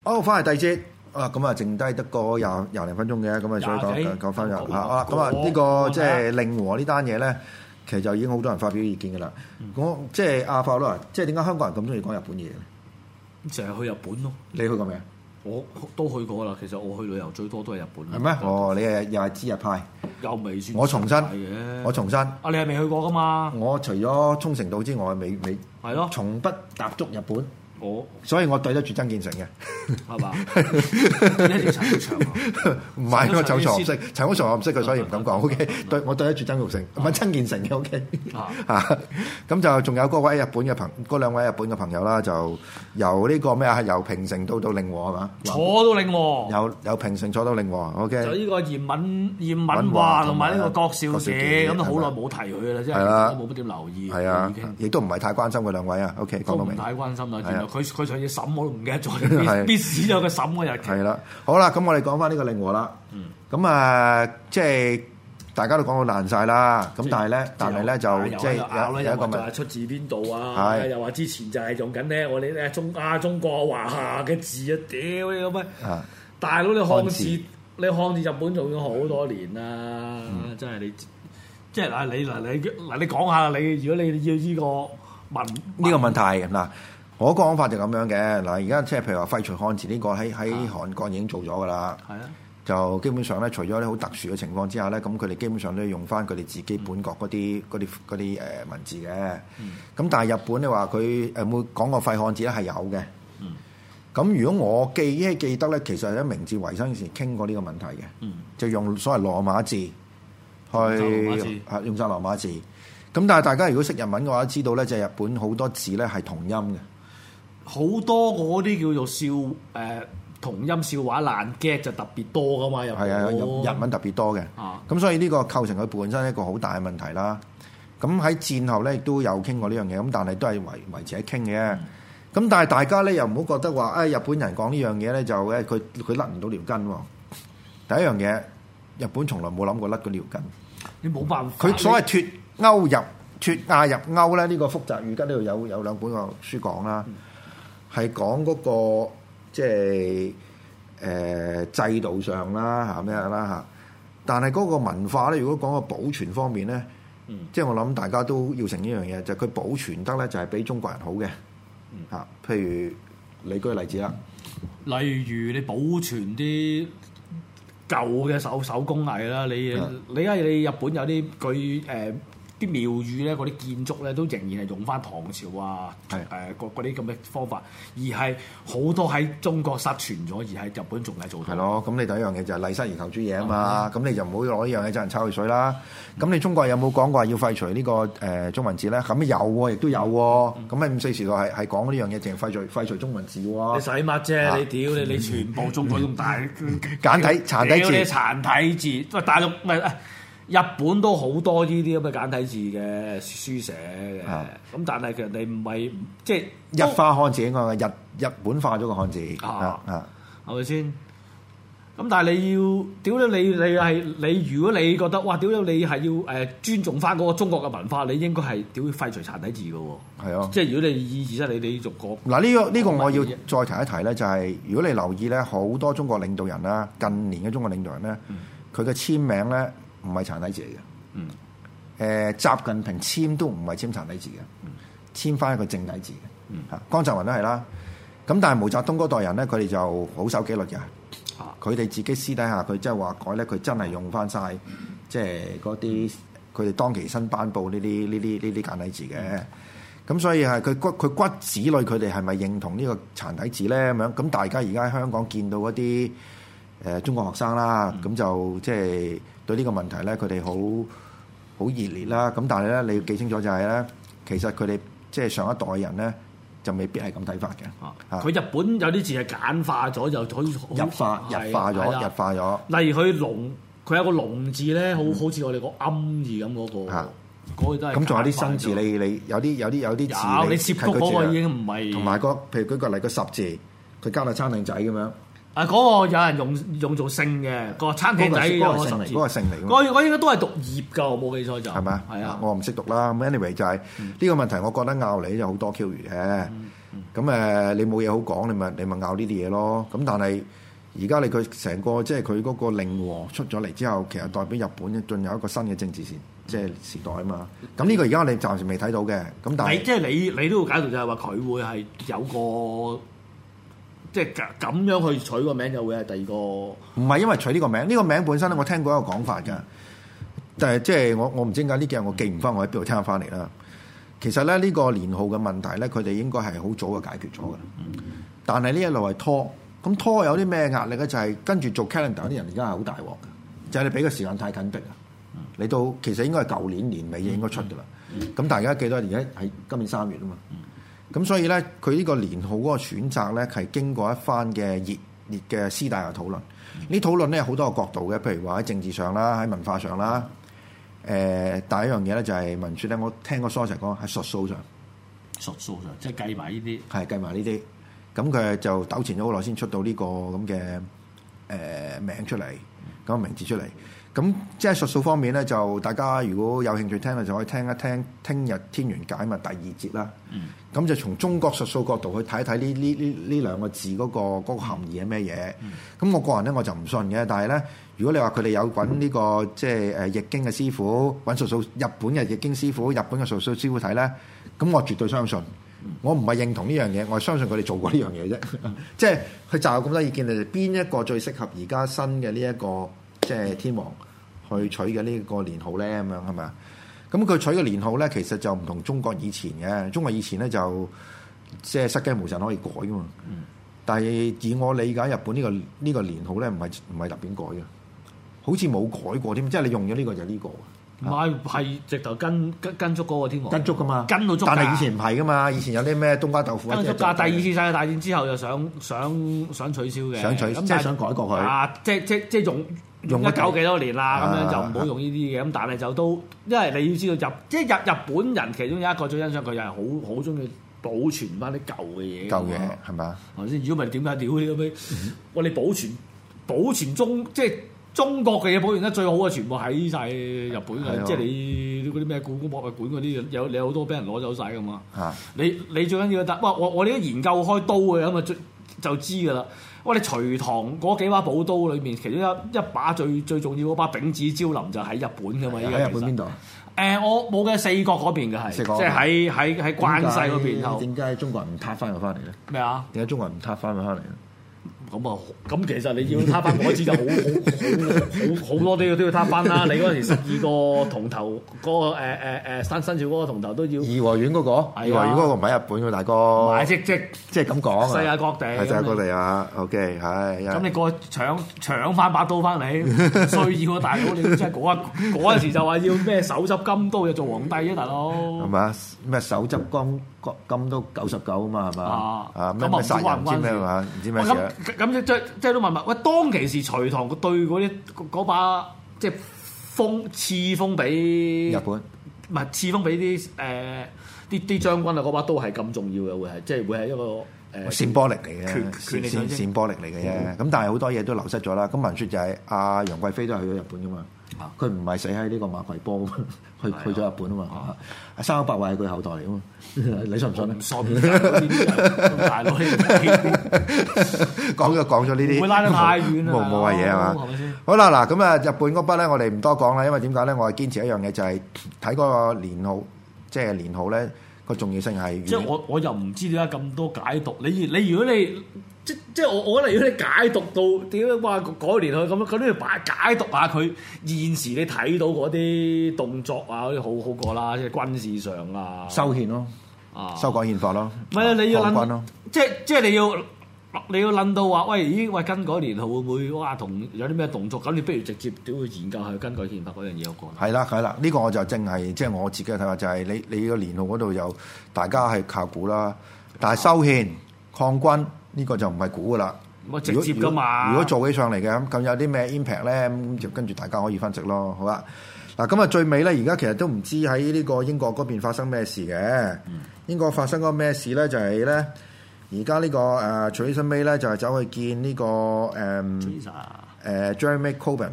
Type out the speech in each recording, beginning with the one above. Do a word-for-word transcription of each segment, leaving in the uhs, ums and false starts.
好，翻嚟第二節啊，咁啊，剩低得個廿廿零分鐘嘅，咁啊，所以講講翻入嚇啊，咁啊，呢個即係令和呢單嘢咧，其實就已經好多人發表意見㗎啦。我即係阿發咯，即係點解香港人咁中意講日本嘢咧？ 成日去日本咯。 你去過未啊？ 我都去過啦。其實我去旅遊最多都係日本。 係咩？哦，你係又係知日派。 又未算。 我重申嘅。 我重申。 啊，你係未去過㗎嘛？ 我除咗沖繩島之外，未未。 係咯。 從不踏足日本。 我， 所以我對得住曾建成嘅， 係嘛？一條陳好長啊！ 唔係我走錯唔識，陳好長我唔識佢，所以唔敢講。O K，對我對得住曾玉成，唔係曾建成嘅。O K，嚇咁就仲有嗰位日本嘅朋，嗰兩位日本嘅朋友啦，就由呢個咩啊，由平成到到令和係嘛？ 坐到令和， 由由平成坐到令和。O K，就呢個嚴敏嚴敏華同埋呢個郭少姐，咁都好耐冇提佢啦，真係都冇乜點留意。 係啊，亦都唔係太關心佢兩位啊。O K，講到明。 唔太關心啦，佢佢上次審我都唔記得咗，必死咗個審嗰日期。 係啦，好啦，咁我哋講翻呢個令和啦。咁啊、嗯，即係大家都講到爛晒啦。咁但係咧，但係咧就即係有有一個問題， 出自邊度啊？又話之前就係用緊咧，我哋咧中亞中國華夏嘅字啊！屌你咁咩？大佬你漢字，你漢字日本做咗好多年啦，嗯、真係你即係嗱你嗱你嗱你講下你，如果你要呢個問呢個問題嗱。我個講法就咁樣嘅嗱，而家即係譬如話廢除漢字呢個喺喺韓國已經做咗㗎啦，係啊，就基本上咧，除咗啲好特殊嘅情況之下咧，咁佢哋基本上都要用翻佢哋自己本國嗰啲嗰啲嗰啲誒文字嘅。咁、嗯、但係日本你話佢誒冇講過廢漢字咧係有嘅。咁、嗯、如果我記憶記得咧，其實喺明治維新時傾過呢個問題嘅，嗯、就用所謂羅馬字去啊用晒羅馬字。咁但係大家如果識日文嘅話，知道咧就係日本好多字咧係同音嘅。 好多嗰啲叫做笑誒、呃、同音笑話爛 get 就特別多噶嘛，又係啊，日文特別多嘅。咁、啊、所以呢個構成佢本身一個好大嘅問題啦。咁喺戰後咧亦都有傾過呢樣嘢，咁但係都係維維持喺傾嘅。咁、嗯、但係大家咧又唔好覺得話誒、哎、日本人講呢樣嘢咧就誒佢佢甩唔到條筋喎。第一樣嘢，日本從來冇諗過甩嗰條筋。 你冇辦法。 佢所謂脫歐入脫亞入歐咧，呢、這個複雜語吉呢度有有兩本個書講啦。嗯係講嗰個即係誒、呃、制度上啦嚇咩啦嚇，但係嗰個文化咧，如果講個保存方面咧，嗯、即係我諗大家都要承認呢樣嘢，就係、是、佢保存得咧就係比中國人好嘅嚇、嗯。譬如你舉個例子啦， 例如你保存啲舊嘅手手工藝啦，你、嗯、你而家你日本有啲據誒。呃啲廟宇咧，嗰啲建築咧，都仍然係用翻唐朝啊，誒嗰啲咁嘅方法，而係好多喺中國失傳咗，而喺日本仲係做到。係咯，咁你第一樣嘢就係禮失而求諸嘢啊嘛，咁、嗯、你就唔好攞呢樣嘢爭人抽佢水啦。咁、嗯、你中國有冇講過要廢除呢、呢個誒、呃、中文字咧？咁有喎，亦都有喎。咁喺五四時代係係講呢樣嘢，淨係廢除廢除中文字喎。你使乜啫？啊、你屌你！你全部中國咁大簡體殘體字，殘體字，喂大陸唔係。日本都好多呢啲咁嘅簡體字嘅書寫嘅，咁、啊、但係其實你唔係即係日化漢字應該係日日本化咗個漢字， 啊啊，係咪先？咁但係你要屌你你係你，如果你覺得哇屌你你係要誒尊重翻嗰個中國嘅文化，你應該係屌廢除殘體字嘅喎。係啊，即係如果你意義咧，你你逐個嗱呢個呢、呢個我要再提一提咧，就係、是、如果你留意咧，好多中國領導人啦，近年嘅中國領導人咧，佢嘅、嗯、簽名咧。唔係殘體字嚟嘅，嗯，誒、呃，習近平簽都唔係簽殘體字嘅，嗯，簽翻一個正體字嘅，嗯，嚇，江澤民都係啦，咁但係毛澤東嗰代人咧，佢哋就好守紀律嘅，啊，佢哋自己私底下佢即係話改咧，佢真係用翻晒，即係嗰啲佢哋當其新頒布呢啲呢啲呢啲簡體字嘅，咁、嗯、所以係佢骨佢骨子裏佢哋係咪認同呢個殘體字咧咁樣？咁大家而家喺香港見到一啲誒、呃、中國學生啦，咁、嗯、就即係。對呢個問題咧，佢哋好好熱烈啦。咁但係咧，你要記清楚就係咧，其實佢哋即係上一代人咧，就未必係咁睇法嘅。 佢、啊、日本有啲字係簡化咗，就可以日化、日化咗、日化咗。 例如佢龍，佢有個龍字咧，好好似我哋個暗字咁嗰、嗰個。嗰個都係。咁仲有啲新字，你你有啲有啲有啲字你， 你涉谷嗰個已經唔係。 同埋個譬如舉個例個十字，佢加個餐廳仔咁樣。 啊！嗰、那個有人用用做姓嘅，那個餐廳仔嗰個姓嚟，嗰個姓嚟。我我應該都係讀葉㗎，我冇記錯就係咪啊？係啊，我唔識讀啦。咁 anyway 就係、是、呢、嗯、個問題，我覺得拗你就好多 Q 餘嘅。咁、 咁誒你冇嘢好講，你咪你咪拗呢啲嘢咯。咁但係而家你佢成個即係佢嗰個令和出咗嚟之後，其實代表日本進入一個新嘅政治時即係時代啊嘛。咁呢個而家我哋暫時未睇到嘅。咁但係即係你你都要解讀就係話佢會係有個即係咁樣去取個名，就會係第二個。唔係因為取呢個名，呢、呢個名本身咧，我聽過一個講法㗎。但係即係我我唔知點解呢幾日我記唔翻，我喺邊度聽翻嚟啦。其實咧呢、呢個年號嘅問題咧，佢哋應該係好早就解決咗㗎。嗯、但係呢一路係拖。咁拖有啲咩壓力咧？就係、是、跟住做 calendar 啲人而家係好大鑊嘅，就係、是、你俾個時間太緊迫啊！嗯、你到其實應該係舊年年尾應該出㗎啦。咁、嗯嗯、大家記得而家係今年三月啊嘛。咁、嗯、所以咧，佢呢個年號嗰個選擇咧係經過一番嘅熱烈嘅私底下討論。嗯、呢討論咧有好多個角度嘅，譬如話喺政治上啦，喺文化上啦。誒、呃，第一樣嘢咧就係文書咧，我聽個 source 講係術數上， 術數上即係計埋呢啲， 係計埋呢啲。咁佢就糾纏咗好耐先出到呢個咁嘅誒名出嚟，咁個名字出嚟。咁即係術數方面咧，就大家如果有興趣聽咧，就可以聽一聽聽日天元解密第二節啦。咁、嗯、就從中國術數角度去睇一睇呢呢呢呢兩個字嗰、嗰個嗰、嗰個含義係咩嘢。咁、嗯、我個人咧我就唔信嘅，但係咧如果你話佢哋有揾呢、呢個即係誒易經嘅師傅揾術數，日本嘅易經師傅、日本嘅術數師傅睇咧，咁我絕對相信。我唔係認同呢樣嘢，我係相信佢哋做過呢樣嘢啫。即係佢就咁多意見，你哋邊一個最適合而家新嘅呢一個即係天皇去取嘅呢個年號咧？咁樣係咪啊？咁佢取嘅年號咧，其實就唔同中國以前嘅。中國以前咧就即係失驚無神可以改噶嘛。嗯、但係以我理解，日本呢、呢個呢、呢個年號咧，唔係唔係特別改嘅，好似冇改過添。即係你用咗呢個就呢、呢個。 唔係，係直頭跟跟跟足嗰個天皇， 跟足噶嘛， 跟到足。 但係以前唔係噶嘛，以前有啲咩冬瓜豆腐。 跟足㗎，第二次世界大戰之後就想想想取消嘅， 想取即係想改過佢。 啊，即即即用用咗九幾多年啦，咁、啊、樣就唔好用呢啲嘅。咁、啊、但係就都，因為你要知道日即係日日本人其中有一個最欣賞佢又係好好中意保存翻啲舊嘅嘢。 舊嘢係嘛？ 係咪先？如果唔係點解屌你咁樣？我哋保存保存中即係。中國嘅嘢保存得最好嘅，全部喺晒日本嘅，的即係你嗰啲咩故宮博物館嗰啲，有有好多俾人攞走晒噶嘛。啊、你你最緊要得，哇！我我哋都研究開刀嘅咁啊，就就知噶啦。哇！你隋唐嗰幾把寶刀裏面，其中一一把最最重要嗰把丙子招臨就喺日本噶嘛。 喺日本邊度？誒、 呃，我冇嘅四國嗰邊嘅係，即係喺喺喺關西嗰邊。 點解中國人唔撻翻佢翻嚟咧？咩啊？ 點解中國人唔撻翻佢翻嚟咧？ 咁啊，咁其實你要撻翻嗰支就好好好好多都要都要撻翻啦。你嗰陣時十二個銅頭嗰、嗰個誒誒誒新新朝嗰個銅頭都要。頤和園嗰、嗰個，頤和園嗰個唔喺日本嘅大哥。唔係即即即係咁講。世界各地。係世界各地啊你，OK 係。咁你過去搶搶翻把刀翻嚟，需要啊大佬！你真係嗰一嗰陣時就話要咩手執金刀就做皇帝啊大佬。係嘛？咩手執金金刀九十九啊嘛係嘛？啊啊咩咩殺人唔知咩嘛？唔知咩事。咁即即即都問問喂，當其時隋唐對嗰啲嗰把即係封賜封俾日本，唔係賜封俾啲誒啲啲將軍啊，嗰把刀係咁重要嘅，會係即係會係一個誒扇波力嚟嘅，權權力扇扇波力嚟嘅啫。咁、嗯、但係好多嘢都流失咗啦。咁聞說就係阿楊貴妃都係去咗日本噶嘛。佢唔係死喺呢個馬葵坡，去去咗日本啊嘛。阿三百位係佢後代嚟啊嘛，你信唔信咧？唔信，大佬講咗講咗呢啲，會拉得太遠啦，冇冇謂嘢係嘛？好啦，嗱咁啊，日本嗰筆咧，我哋唔多講啦，因為點解咧？我係堅持一樣嘢，就係睇嗰個年號，即係年號咧個重要性係。即係我我又唔知點解咁多解讀。你你如果你即即係我我覺得如果你解讀到點解話嗰年去咁樣，咁都要擺解讀下佢現時你睇到嗰啲動作啊，嗰啲好好過啦，即係軍事上啊，修憲咯，啊修改憲法咯，唔係啊，你要諗，即即係你要你要諗到話，喂，咦喂，更改年號會唔會哇同有啲咩動作？咁你不如直接屌去研究下更改憲法嗰樣嘢有關。係啦係啦，呢、這個我就正係即係我自己嘅睇法，就係、是、你你個年號嗰度有大家係靠估啦，但係修憲抗軍。呢個就唔係估噶啦，直接噶嘛。如果做起上嚟嘅咁，咁有啲咩 impact 咧，咁就跟住大家可以分析咯，好啦。嗱，咁啊最尾咧，而家其實都唔知喺呢個英國嗰邊發生咩事嘅。嗯、英國發生嗰咩事咧？就係、是、咧，而家呢個誒 Theresa May 咧就係走去見呢、這個誒誒、嗯呃、Jeremy Corbyn，即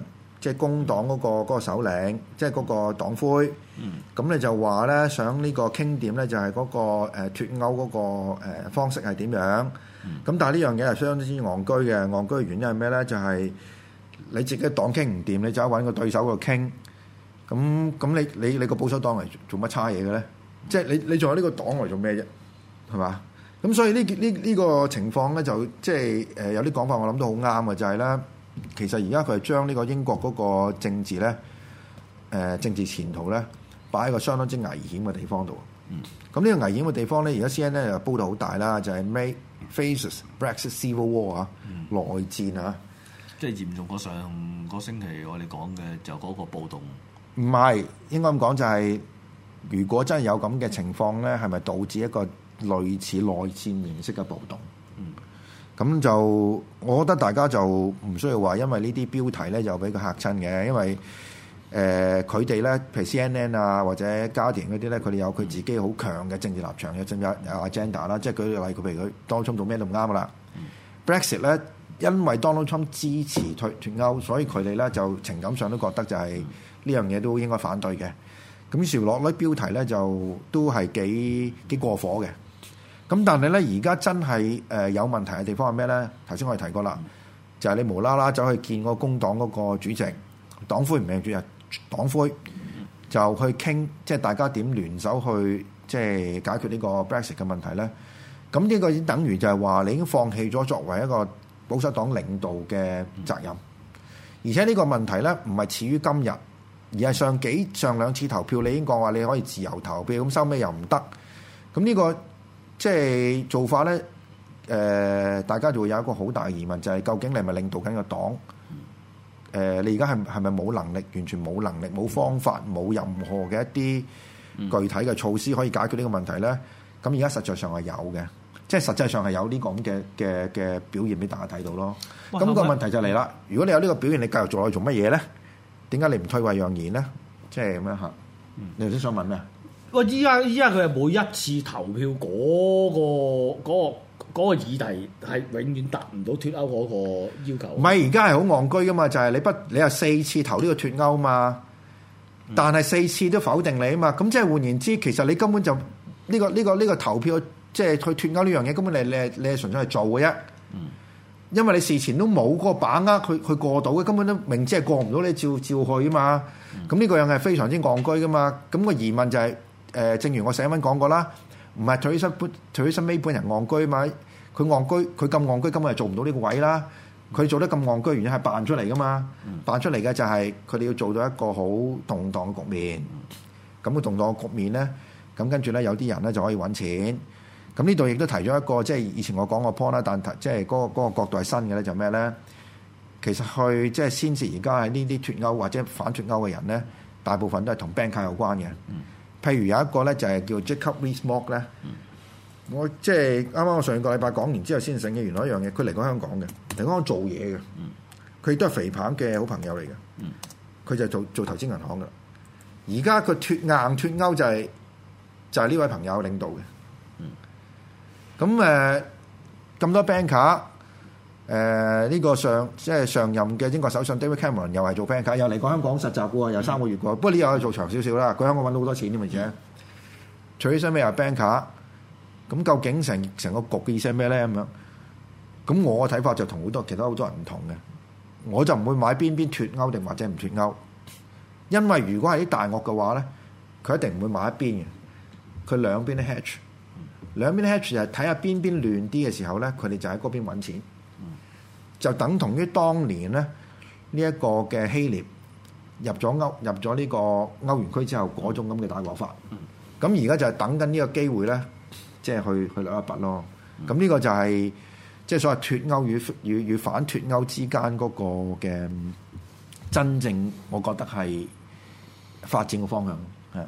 即係工黨嗰個嗰個首領，即係嗰個黨魁。咁你、嗯、就話咧，想呢個傾點咧，就係嗰個誒脫歐嗰個誒方式係點樣？咁、嗯、但係呢樣嘢係相當之戇居嘅。戇居嘅原因係咩咧？就係、是、你自己黨傾唔掂，你就揾個對手度傾。咁咁你你你個保守黨嚟做乜差嘢嘅咧？即係你你仲有呢個黨嚟做咩啫？係嘛？咁所以呢呢呢個情況咧，就即係誒有啲講法，我諗都好啱嘅，就係、是、咧，其實而家佢係將呢個英國嗰個政治咧，誒、呃、政治前途咧，擺喺個相當之危險嘅地方度。嗯。咁呢個危險嘅地方咧，而家 C N N 咧就煲到好大啦，就係、是、May faces Brexit Civil War 啊，嗯、內戰啊， 即係嚴重過上個星期我哋講嘅就嗰個暴動。 唔係，應該咁講就係、是，如果真係有咁嘅情況咧，係咪導致一個類似內戰形式嘅暴動？嗯，咁就我覺得大家就唔需要話，因為呢啲標題咧就俾佢嚇親嘅，因為誒佢哋咧，譬如 C N N 啊或者 Guardian 嗰啲咧，佢哋有佢自己好強嘅政治立場，有政治有 agenda 啦，即係舉例，佢譬如佢 Donald Trump 做咩都唔啱噶啦。嗯、Brexit 咧，因為 Donald Trump 支持脫脫歐，所以佢哋咧就情感上都覺得就係、是。嗯呢樣嘢都應該反對嘅，咁於是落啲標題咧就都係幾幾過火嘅。咁但係咧而家真係誒、呃、有問題嘅地方係咩咧？頭先我哋提過啦，就係、是、你無啦啦走去見個工黨嗰個主席，黨魁唔係主席，黨魁就去傾，即係大家點聯手去即係解決呢個 Brexit 嘅問題咧。咁呢個已經等於就係話你已經放棄咗作為一個保守黨領導嘅責任，而且呢個問題咧唔係始於今日。而係上幾上兩次投票，你已經講話你可以自由投票，咁收尾又唔得。咁呢、這個即係做法咧，誒、呃，大家就會有一個好大嘅疑問，就係、是、究竟你係咪領導緊個黨？誒、呃，你而家係係咪冇能力，完全冇能力、冇方法、冇任何嘅一啲具體嘅措施可以解決呢個問題咧？咁而家實際上係有嘅，即係實際上係有呢個咁嘅嘅嘅表現俾大家睇到咯。咁哇個問題就嚟啦，如果你有呢個表現，你繼續做落去做乜嘢咧？點解你唔退位讓賢咧？即係咁樣嚇。你頭先想問咩？ 喂，依家依家佢係每一次投票嗰、嗰個嗰、嗰個嗰個議題係永遠達唔到脫歐嗰個要求。 唔係，而家係好戇居噶嘛，就係、係、你不你係四次投呢個脫歐嘛，但係四次都否定你啊嘛。咁即係換言之，其實你根本就呢、呢個呢、呢個呢、呢個投票，即係去脫歐呢樣嘢，根本你你係你係純粹係做嘅啫。嗯。因為你事前都冇嗰個把握去去過到嘅，根本都明知係過唔到，你照照去啊嘛。咁呢、嗯、個樣係非常之戇居噶嘛。咁、個疑問就係、是、誒、呃，正如我寫文講過啦，唔係 Theresa Theresa May本人戇居嘛。佢戇居，佢咁戇居，根本係做唔到呢個位啦。佢做得咁戇居，原因係扮出嚟噶嘛。嗯、扮出嚟嘅就係佢哋要做到一個好動盪嘅局面。咁、個動盪嘅局面咧，咁跟住咧有啲人咧就可以揾錢。咁呢度亦都提咗一個，即係以前我講個 point 啦，但即係嗰個嗰個角度係新嘅咧，就咩咧？其實去即係先至而家喺呢啲脫歐或者反脫歐嘅人咧，大部分都係同 bank 卡有關嘅。嗯、譬如有一個咧就係叫 Jacob Rees-Mogg 咧，嗯、我即係啱啱我上個禮拜講完之後先醒嘅，原來一樣嘢，佢嚟過香港嘅，嚟香港做嘢嘅，佢亦都係肥彭嘅好朋友嚟嘅，佢、嗯、就做做投資銀行嘅。而家佢脫硬脫歐就係、是、就係、是、呢位朋友領導嘅。咁誒咁多 banker，誒呢個上即係上任嘅英國首相 David Cameron 又係做 banker，又嚟過香港實習喎，又三個月過。嗯、不過呢又可以做長少少啦，佢香港揾到好多錢添，而且除咗咩又 banker，咁究竟成成個局嘅意思係咩咧？咁樣，咁我嘅睇法就同好多其他好多人唔同嘅，我就唔會買邊邊脫歐定或者唔脫歐，因為如果係啲大鱷嘅話咧，佢一定唔會買一邊嘅，佢兩邊都 hedge。兩邊 hedge 就係睇下邊邊亂啲嘅時候咧，佢哋就喺嗰邊揾錢，嗯、就等同於當年咧呢一、這個嘅希臘入咗歐入咗呢個歐元區之後嗰種咁嘅大鑊法。咁而家就係等緊呢個機會咧，即、就、係、是、去去掠一筆咯。咁呢、嗯、個就係即係所謂脫歐與與與反脫歐之間嗰個嘅真正，我覺得係發展嘅方向係。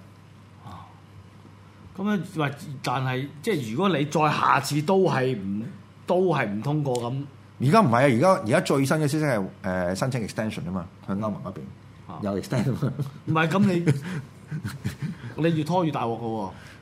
咁樣喂，但係即係如果你再下次都係唔都係唔通過咁， 而家唔係啊！而家而家最新嘅消息係誒、呃、申請 extension 啊嘛，去歐盟嗰邊有 extension。唔係咁你你越拖越大鑊嘅喎。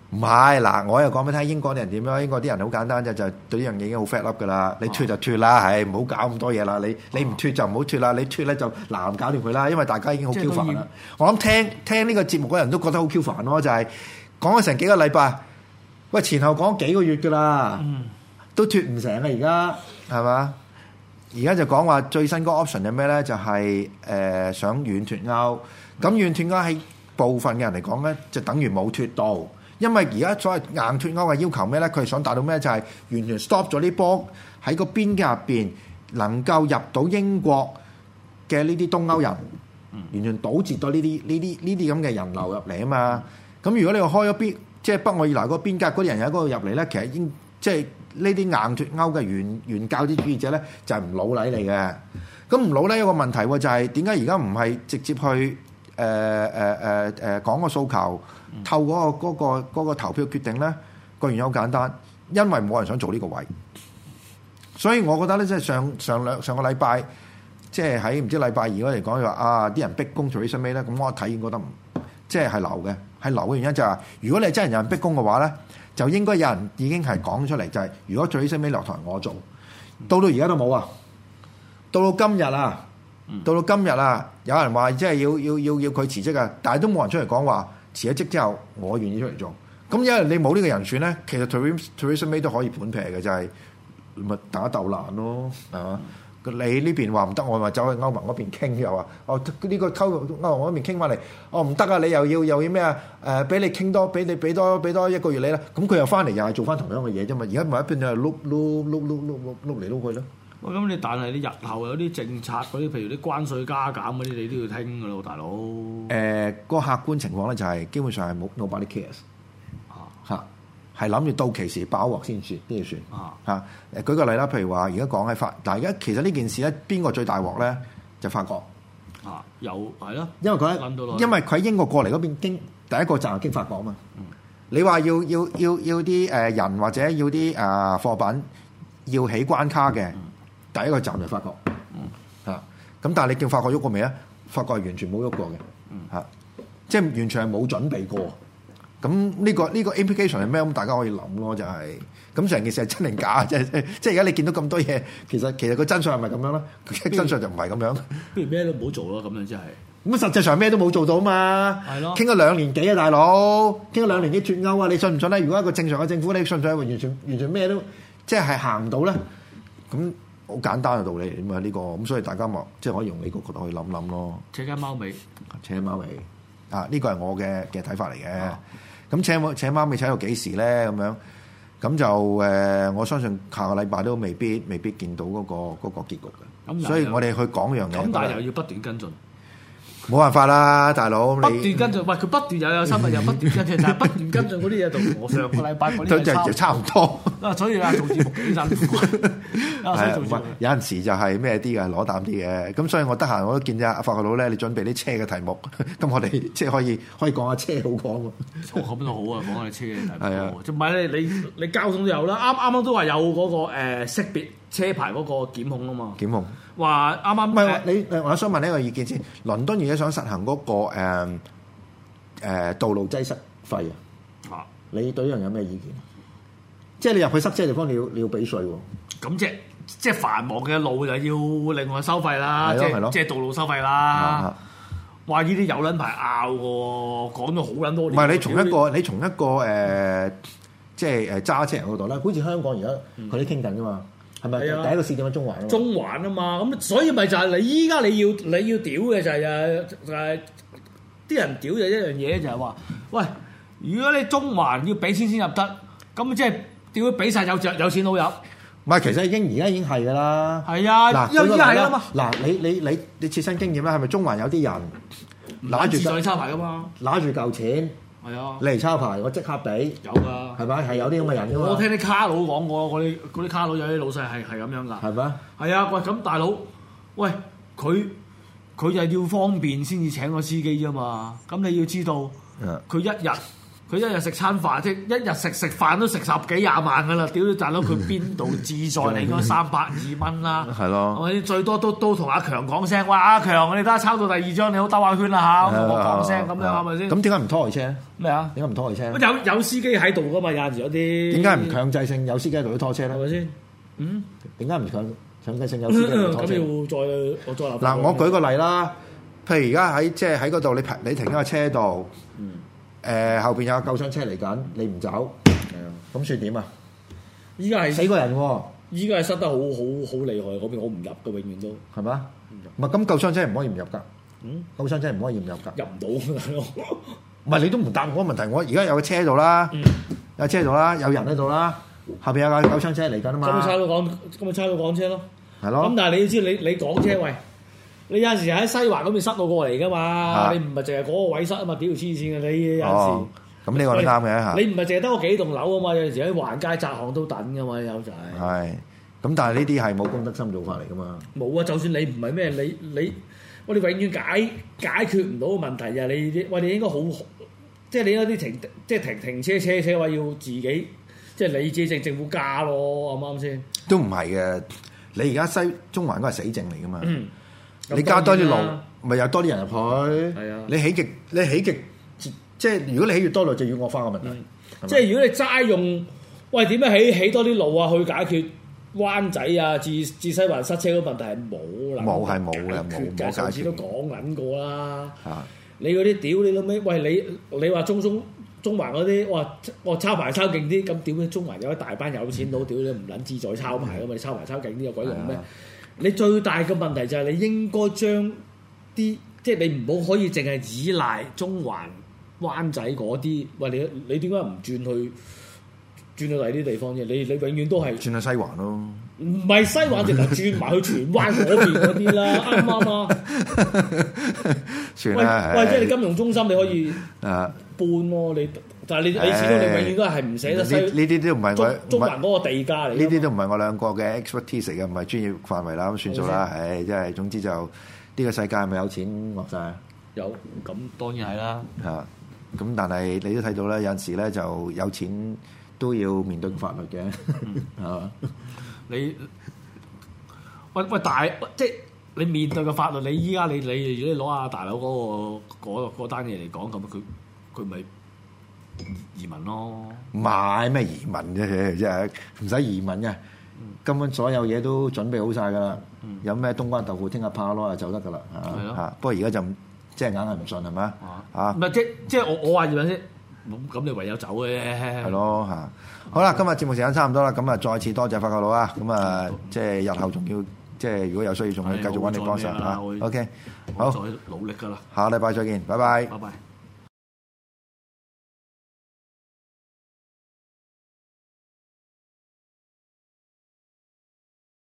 唔係嗱，我又講俾你聽英國啲人點樣？英國啲人好簡單啫，就對呢樣嘢已經好 fed up 噶啦。你脱就脱啦，係唔好搞咁多嘢啦。你你唔脱就唔好脱啦，你脱咧就嗱搞掂佢啦。因為大家已經好 Q 煩啦。我諗聽聽呢個節目嗰人都覺得好 Q 煩咯，就係講咗成幾個禮拜，喂前後講幾個月噶啦，嗯、都脱唔成啊！而家係嘛？而家就講話最新嗰個 option 係咩咧？就係、是、誒、呃、想軟脱歐。咁軟脱歐喺部分嘅人嚟講咧，就等於冇脱到。因為而家所謂硬脱歐嘅要求咩咧？佢係想達到咩？就係、是、完全 stop 咗啲波喺個邊界入邊能夠入到英國嘅呢啲東歐人，完全堵截到呢啲呢啲呢啲咁嘅人流入嚟啊嘛。咁如果你話開咗邊，即係北愛爾蘭嗰個邊界嗰啲人喺嗰度入嚟咧，其實應即係呢啲硬脱歐嘅原原教旨主義者咧，就係、是、唔老禮嚟嘅。咁唔老禮有個問題喎，就係點解而家唔係直接去誒誒誒誒講個訴求？透過嗰個嗰個嗰個投票決定咧，個原因好簡單，因為冇人想做呢個位，所以我覺得咧，即係上上兩上個禮拜，即係喺唔知禮拜二嗰嚟講，就話啊啲人逼宮 Theresa May咧，咁我睇覺得唔即係係流嘅，係流嘅原因就係、是，如果你真係有人逼宮嘅話咧，就應該有人已經係講出嚟，就係、是、如果 Theresa May落台，我做，到到而家都冇啊，到到今日啊，到到今日啊，有人話即係要要要要佢辭職啊，但係都冇人出嚟講話。辭咗職之後，我願意出嚟做。咁因為你冇呢個人選咧，其實 Theresa May 都可以盤劈嘅，就係、是、咪打鬥爛咯，係嘛？你呢邊話唔得，我咪走去歐盟嗰邊傾又話，哦呢、這個溝歐盟嗰邊傾翻嚟，哦唔得啊！你又要又要咩啊？誒、呃，俾你傾多，俾你俾多俾多一個月你啦。咁佢又翻嚟又係做翻同樣嘅嘢啫嘛。而家咪一邊就係碌碌碌碌碌碌碌嚟碌去咯。喂， 咁你但係你日後有啲政策嗰啲，譬如啲關稅加減嗰啲，你都要聽噶咯，大佬。誒、 呃，個客觀情況咧就係、是、基本上係冇 nobody cares 嚇，係諗住到期時爆鑊先算，先算嚇。誒、啊，舉個例啦，譬如話而家講喺法，但係而家其實呢件事咧，邊個最大鑊咧？就法國啊，有係咯， 因為佢喺因為佢喺英國過嚟嗰邊經第一個站係經法國啊嘛。嗯、你話要要要要啲誒人或者要啲誒、呃、貨品要起關卡嘅。嗯第一個站就法國，嚇咁、嗯啊，但係你叫法國喐過未啊？法國係完全冇喐過嘅，嚇、嗯啊，即係完全係冇準備過。咁呢、呢個呢、呢個 implication 係咩？咁大家可以諗咯，就係咁成件事係真定假？即係即係而家你見到咁多嘢，其實其實個真相係咪咁樣咧？真相就唔係咁樣。 不如咩都唔好做咯，咁樣真係。 咁實際上咩都冇做到嘛？係咯的，傾咗兩年幾啊，大佬，傾咗兩年幾脱歐啊？你信唔信咧？如果一個正常嘅政府，你信唔信完全完全咩都即係係行唔到咧？咁好簡單嘅道理咁啊！呢個咁，所以大家咪即係可以用美國角度去諗諗咯。扯緊貓尾，扯緊貓尾啊！呢個係我嘅嘅睇法嚟嘅。咁扯扯貓尾扯到幾時咧？咁樣咁就誒、呃，我相信下個禮拜都未必未必見到嗰、嗰個嗰、嗰個結局嘅。咁所以我哋去講樣嘢。咁但係又要不斷跟進。冇辦法啦，大佬。 不斷跟進，喂，佢不斷又有新聞，又不斷跟進，但係不斷跟進嗰啲嘢同我上個禮拜嗰啲嘢差唔多。 啊，所以啊，做節目幾辛苦。 係，有陣時就係咩啲嘅，攞膽啲嘅。咁所以我得閒我都見阿法國佬咧，你準備啲車嘅題目，咁我哋即係可以可以講下車好講喎。 咁都好啊，講下車嘅題目。係啊，就唔係你你你交通都有啦。啱啱啱都話有嗰個誒識別車牌嗰個檢控啊嘛。檢控。話啱啱唔係你，我想問呢個意見先。倫敦而家想實行嗰、那個誒、呃呃、道路擠塞費啊，你對呢樣有咩意見？即係你入去塞車地方，你要你要俾稅喎。 咁即係即係繁忙嘅路就要另外收費啦，即係即係道路收費啦。哇！呢啲有撚排拗喎，講咗好撚多年。唔係你從一個你從一個誒、呃，即係誒揸車人嗰度啦，好似香港而家佢哋傾緊㗎嘛。係咪？第一個試點喺中環啊嘛， 中環啊嘛，咁所以咪就係你依家你要你要屌嘅就係、是、誒，就係、是、啲人屌就一樣嘢，就係話，喂，如果你中環要俾錢先入得，咁即係屌俾晒有有錢佬入。 唔係，其實已經而家已經係㗎啦。係啊，嗱，因為依家係啊嘛。 嗱，你你你你切身經驗啦，係咪中環有啲人攞住上抄牌㗎嘛？ 攞住嚿錢。係啊，你嚟抄牌，我即刻俾。有㗎，係咪？係有啲咁嘅人㗎嘛。我聽啲卡佬講過，嗰啲嗰啲卡佬有啲老細係係咁樣㗎。係咪？係啊，喂，咁大佬，喂，佢佢就係要方便先至請個司機啫嘛。咁你要知道，佢一日佢一日食餐飯，即係一日食食飯都食十幾廿萬噶啦，屌你賺到佢邊度自在你嗰三百二蚊啦？ 係咯， 我最多都都同阿強講聲，哇阿強，你得下抄到第二張，你好兜下圈啦嚇，同我講聲咁樣係咪先？ 咁點解唔拖佢車？ 咩啊？ 點解唔拖佢車？ 有有司機喺度噶嘛？有陣時有啲點解唔強制性有司機喺度都拖車咧？ 係咪先？嗯， 點解唔強強制性有司機喺度拖車？ 咁要再我再諗嗱，我舉個例啦，譬如而家喺即係喺嗰度，你你停喺個車度。嗯誒、呃、後邊有個救傷車嚟緊，你唔走，咁算點啊？ 依家係死個人喎、啊！ 依家係塞得好好好厲害，嗰邊我唔入嘅，永遠都係嘛？唔係咁救傷車唔可以唔入㗎。 嗯， 救傷車唔可以唔入㗎。 入唔到㗎， 唔係你都唔答我個問題。我而家有個車度啦，嗯、有車度啦，有人喺度啦，後邊有架救傷車嚟緊啊嘛。 咁咪差到港，咁咪差到港車咯。 係咯。 咁但係你要知，你你港車喂。你有陣時喺西環嗰邊塞到過嚟噶嘛？啊、你唔係淨係嗰個位塞啊嘛？屌黐線嘅你有陣時。哦，咁呢個都啱嘅嚇。你唔係淨係得嗰幾棟樓啊嘛？有陣時喺橫街窄巷都等噶嘛，有就係。係。咁但係呢啲係冇公德心做法嚟噶嘛？冇啊！就算你唔係咩，你你我哋永遠解解決唔到個問題就係你喂你應該好，即係你嗰啲停即係停停車車車位要自己即係你自己政政府加咯，啱唔啱先？都唔係嘅，你而家西中環嗰個係死症嚟噶嘛？嗯。你加多啲路，咪有多啲人入去。係啊，你起極，你起極，即係如果你起越多路，就要惡化個問題。嗯、吧即係如果你齋用，喂點樣起起多啲路啊，去解決灣仔啊、至至西環塞車嗰個問題係冇啦。冇係冇嘅，冇冇解決。上次都講緊過啦。啊、你嗰啲屌你老味，喂你你話中中中環嗰啲，哇我抄牌抄勁啲，咁屌你中環有一大班有錢佬，屌你唔撚志在抄牌噶嘛？你抄牌抄勁啲有鬼用咩？你最大嘅問題就係你應該將啲即係你唔好可以淨係依賴中環灣仔嗰啲，喂你你點解唔轉去轉去第啲地方啫？你你永遠都係轉去西環咯，唔係西環，直頭轉埋去荃灣嗰邊嗰啲啦，啱唔啱啊？算啦，喂，即係你金融中心你可以啊搬喎，你但係你你始終你永遠都係唔捨得西呢啲都唔係我中環嗰個地價嚟，呢啲都唔係我兩個嘅 expertise 嘅，唔係專業範圍啦，咁算數啦，唉，即係總之就呢個世界係咪有錢惡曬？有，咁當然係啦，嚇，咁但係你都睇到咧，有陣時咧就有錢都要面對法律嘅，係嘛？你喂喂大即係你面對嘅法律，你依家你你如果你攞下大佬嗰個嗰嗰單嘢嚟講，咁佢佢咪移民咯？唔係咩移民啫，即係唔使移民嘅，根本所有嘢都準備好晒㗎啦。有咩冬瓜豆腐，聽日拍攞就走得㗎啦。係咯，不過而家就即係硬係唔信係嘛？啊，唔係即即係我我話移民先。咁你唯有走嘅啫，係咯嚇。好啦，今日節目時間差唔多啦，咁啊再次多謝法國佬啊，咁啊即係日後仲要即係如果有需要，仲要繼續揾你幫手嚇。OK，好，再努力㗎啦。下個禮拜再見，拜拜。拜拜。